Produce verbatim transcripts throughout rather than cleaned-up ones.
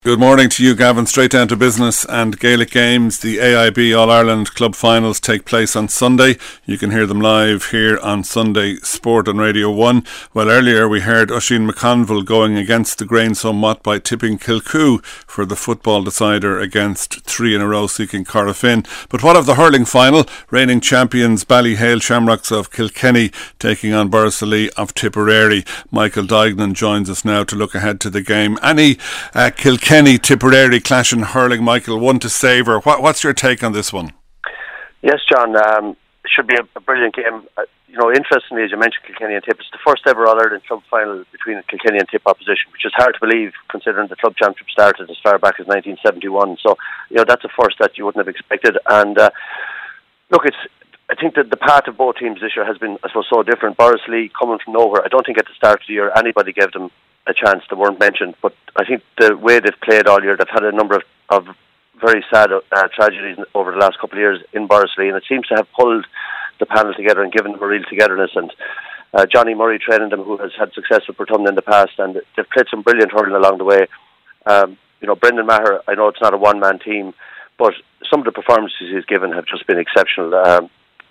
Good morning to you, Gavin. Straight down to business and Gaelic games. The A I B All-Ireland Club Finals take place on Sunday. You can hear them live here on Sunday Sport on Radio one. Well, earlier we heard Oisin McConville going against the grain somewhat by tipping Kilcoo for the football decider against three in a row seeking Corofin. But what of the hurling final? Reigning champions Ballyhale Shamrocks of Kilkenny taking on Borrisoleigh of Tipperary. Michael Duignan joins us now to look ahead to the game. Any uh, Kilkenny Kenny Tipperary clash in hurling, Michael, one to savour. What, what's your take on this one? Yes, John, um, it should be a, a brilliant game. Uh, you know, interestingly, as you mentioned, Kilkenny and Tip, it's the first ever All-Ireland club final between Kilkenny and Tip opposition, which is hard to believe considering the club championship started as far back as nineteen seventy-one. So, you know, that's a first that you wouldn't have expected. And uh, look, it's I think that the path of both teams this year has been, I suppose, so different. Borrisoleigh coming from nowhere. I don't think at the start of the year anybody gave them a chance that weren't mentioned, but I think the way they've played all year, they've had a number of, of very sad uh, tragedies over the last couple of years in Borrisoleigh, and it seems to have pulled the panel together and given them a real togetherness. And uh, Johnny Murray training them, who has had success with Portumna in the past, and they've played some brilliant hurling along the way. Um, you know, Brendan Maher, I know it's not a one-man team, but some of the performances he's given have just been exceptional. Um,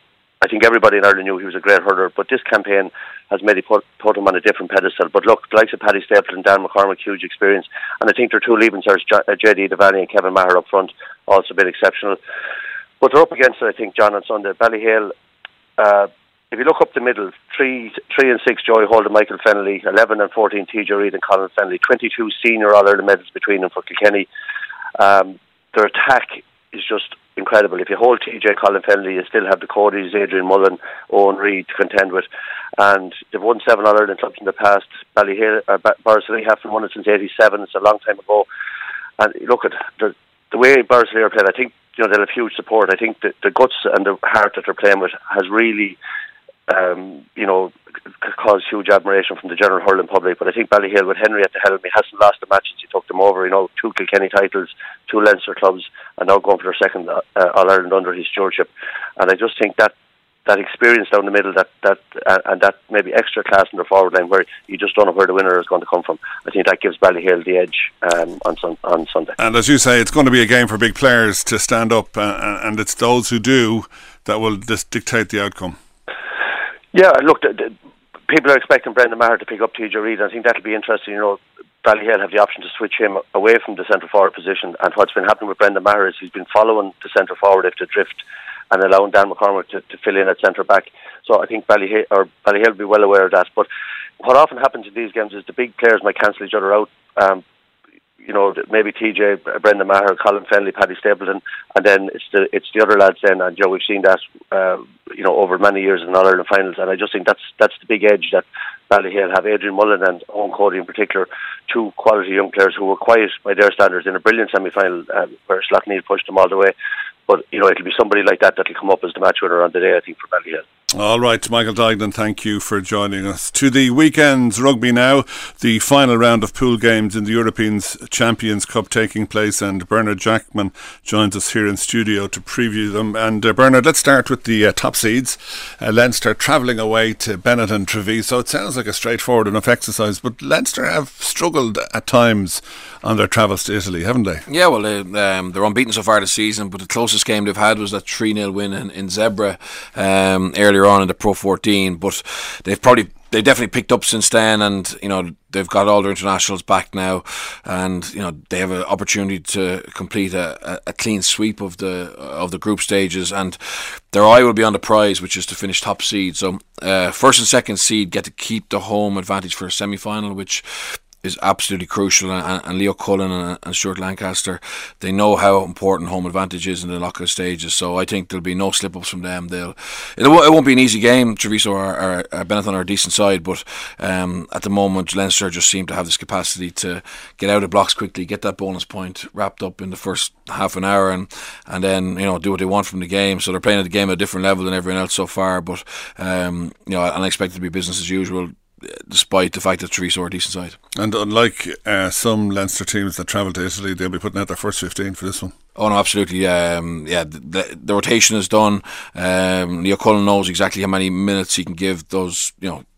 I think everybody in Ireland knew he was a great hurler, but this campaign has maybe put, put him on a different pedestal. But look, the likes of Paddy Stapleton and Dan McCormick, huge experience. And I think their two leaving stars, J D Devaney and Kevin Maher up front, also been exceptional. But they're up against it, I think, John, on Sunday. Ballyhale, uh, if you look up the middle, three, three and six, Joey Holden, Michael Fennelly, eleven and fourteen, T J Reid and Colin Fennelly, twenty-two senior All-Ireland medals between them for Kilkenny. Um, their attack is just incredible. If you hold T J, Colin Fennelly, you still have the Codys, Adrian Mullen, Owen Reid to contend with. And they've won seven All-Ireland clubs in the past. Ballyhale, uh, Borrisoleigh haven't won it since eighty-seven. It's a long time ago. And look at the, the way Borrisoleigh are playing. I think you know they'll have huge support. I think the, the guts and the heart that they're playing with has really, um, you know, caused huge admiration from the general hurling public. But I think Ballyhale, with Henry at the helm, he hasn't lost a match since he took them over. You know, two Kilkenny titles, two Leinster clubs, and now going for their second uh, All-Ireland under his stewardship. And I just think that that experience down the middle, that that uh, and that maybe extra class in their forward line, where you just don't know where the winner is going to come from. I think that gives Ballyhale the edge um, on sun- on Sunday. And as you say, it's going to be a game for big players to stand up, uh, and it's those who do that will dis- dictate the outcome. Yeah, look, the, the, people are expecting Brendan Maher to pick up T J Reid, and I think that'll be interesting. You know, Ballyhale have the option to switch him away from the centre forward position, and what's been happening with Brendan Maher is he's been following the centre forward if they drift, and allowing Dan McCormick to, to fill in at centre back. So I think Ballyhale or Ballyhale will be well aware of that. But what often happens in these games is the big players might cancel each other out. Um, you know, maybe T J, Brendan Maher, Colin Fennelly, Paddy Stapleton, and then it's the it's the other lads then. And you know, we've seen that uh, you know over many years in All-Ireland finals, and I just think that's that's the big edge that Ballyhale have. Adrian Mullen and Owen Cody in particular, two quality young players who were quiet by their standards in a brilliant semi-final uh, where Slaughtneil pushed them all the way. But, you know, it'll be somebody like that that'll come up as the match winner on the day, I think, for Ballyhale. All right, Michael Duignan, thank you for joining us. To the weekend's rugby now, the final round of pool games in the European Champions Cup taking place, and Bernard Jackman joins us here in studio to preview them. And uh, Bernard, let's start with the uh, top seeds. Uh, Leinster travelling away to Benetton Treviso. It sounds like a straightforward enough exercise, but Leinster have struggled at times on their travels to Italy, haven't they? Yeah, well, uh, um, they're unbeaten so far this season, but the closest game they've had was that three nil win in, in Zebra um, earlier on in the Pro fourteen. But they've probably they definitely picked up since then, and you know they've got all their internationals back now, and you know they have an opportunity to complete a, a clean sweep of the of the group stages, and their eye will be on the prize, which is to finish top seed. So uh, first and second seed get to keep the home advantage for a semi-final, which is absolutely crucial, and, and Leo Cullen and, and Stuart Lancaster, they know how important home advantage is in the knockout stages, so I think there'll be no slip-ups from them. They'll it, w- it won't be an easy game. Treviso or, or, or Benetton are a decent side, but um, at the moment Leinster just seem to have this capacity to get out of blocks quickly, get that bonus point wrapped up in the first half an hour, and, and then you know do what they want from the game. So they're playing the game at a different level than everyone else so far, but um, you know, and I expect it to be business as usual, despite the fact that Treviso are a decent side. And unlike uh, some Leinster teams that travel to Italy, they'll be putting out their first fifteen for this one. Oh no, absolutely. Um, yeah, the, the, the rotation is done. Um, Leo Cullen knows exactly how many minutes he can give those, you know,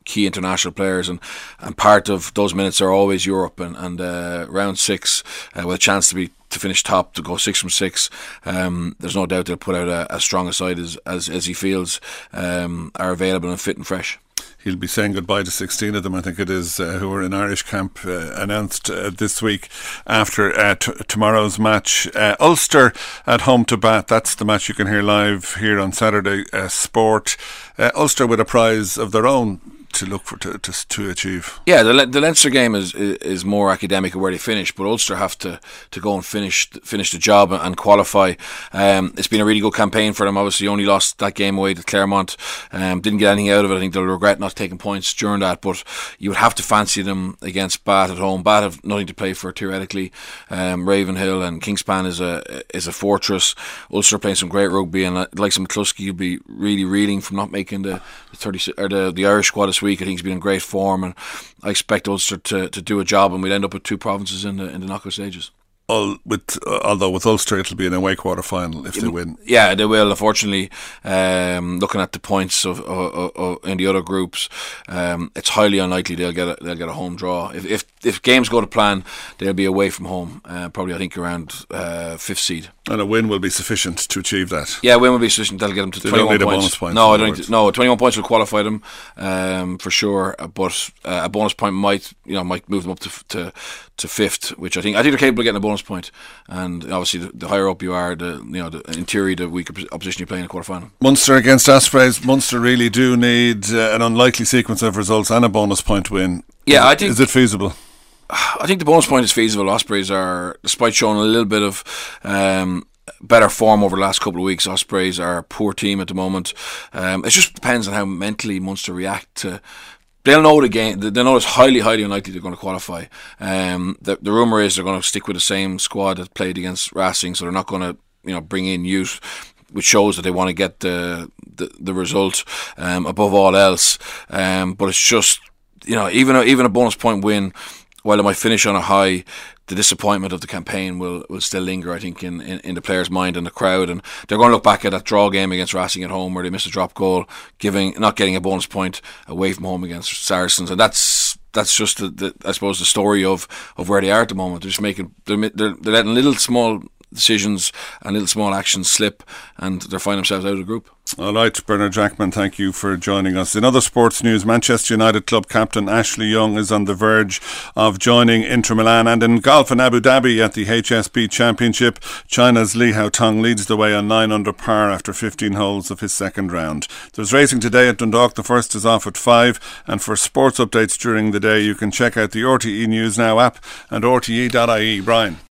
key international players, and, and part of those minutes are always Europe, and, and uh, round six uh, with a chance to be to finish top, to go six from six. Um, there's no doubt they'll put out a, as strong a side as, as, as he feels um, are available and fit and fresh. He'll be saying goodbye to sixteen of them, I think it is, uh, who are in Irish camp, uh, announced uh, this week after uh, t- tomorrow's match. Uh, Ulster at home to Bath. That's the match you can hear live here on Saturday uh, Sport. Uh, Ulster with a prize of their own to look for to to, to achieve. Yeah, the the Leinster game is is more academic of where they finish, but Ulster have to, to go and finish finish the job and qualify. Um, it's been a really good campaign for them. Obviously, only lost that game away to Claremont. Um, didn't get anything out of it. I think they'll regret not taking points during that. But you would have to fancy them against Bath at home. Bath have nothing to play for theoretically. Um, Ravenhill and Kingspan is a is a fortress. Ulster playing some great rugby, and like some McCluskey, you'll be really reeling from not making the the thirty or the the Irish squad this week. I think he's been in great form, and I expect Ulster to, to do a job, and we'll end up with two provinces in the in the knockout stages. All with, uh, although with Ulster it'll be an away quarter final if they win. Yeah, they will. Unfortunately, um, looking at the points of, of, of in the other groups, um, it's highly unlikely they'll get a, they'll get a home draw. If if if games go to plan, they'll be away from home. Uh, probably, I think around uh, fifth seed. And a win will be sufficient to achieve that. Yeah, a win will be sufficient. That'll get them to they twenty-one don't need points. A bonus point no, I don't. To, no, twenty-one points will qualify them um, for sure. But uh, a bonus point might, you know, might move them up to to, to fifth, which I think I think they're capable of getting a bonus point. And obviously, the, the higher up you are, the you know, the interior, the weaker opposition you play in a quarter final. Munster against Ospreys. Munster really do need uh, an unlikely sequence of results and a bonus point win. Yeah, is I it, think. Is it feasible? I think the bonus point is feasible. Ospreys are, despite showing a little bit of um, better form over the last couple of weeks, Ospreys are a poor team at the moment. Um, it just depends on how mentally Munster react to. They'll know the game. They know it's highly, highly unlikely they're going to qualify. Um, the the rumor is they're going to stick with the same squad that played against Racing, so they're not going to, you know, bring in youth, which shows that they want to get the the, the result um, above all else. Um, but it's just, you know, even a, even a bonus point win, while it might finish on a high, the disappointment of the campaign will, will still linger, I think, in, in, in the players' mind and the crowd. And they're going to look back at that draw game against Racing at home where they missed a drop goal, giving not getting a bonus point away from home against Saracens. And that's that's just, the, the, I suppose, the story of, of where they are at the moment. They're just making, they're, they're, they're letting little small decisions and little small actions slip, and they're finding themselves out of the group. All right, Bernard Jackman, thank you for joining us. In other sports news, Manchester United club captain Ashley Young is on the verge of joining Inter Milan. And in golf in Abu Dhabi at the H S B Championship, China's Li Haotong leads the way on nine under par after fifteen holes of his second round. There's racing today at Dundalk. The first is off at five. And for sports updates during the day, you can check out the R T E News Now app and R T E dot I E. Brian.